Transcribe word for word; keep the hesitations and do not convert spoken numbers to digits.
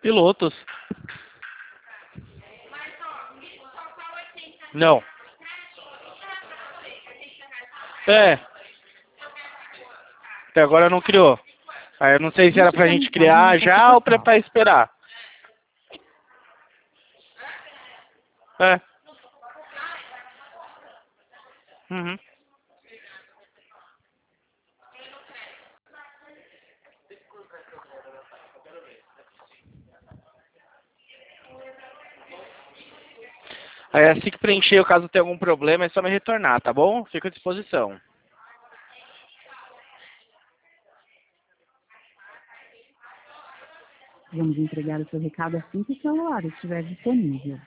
Pilotos. Não. É. Até agora não criou. Aí eu não sei se era pra gente criar já ou pra, pra esperar. É. Uhum. Aí assim que preencher, caso tenha algum problema, é só me retornar, tá bom? Fico à disposição. Vamos entregar o seu recado assim que o celular estiver disponível.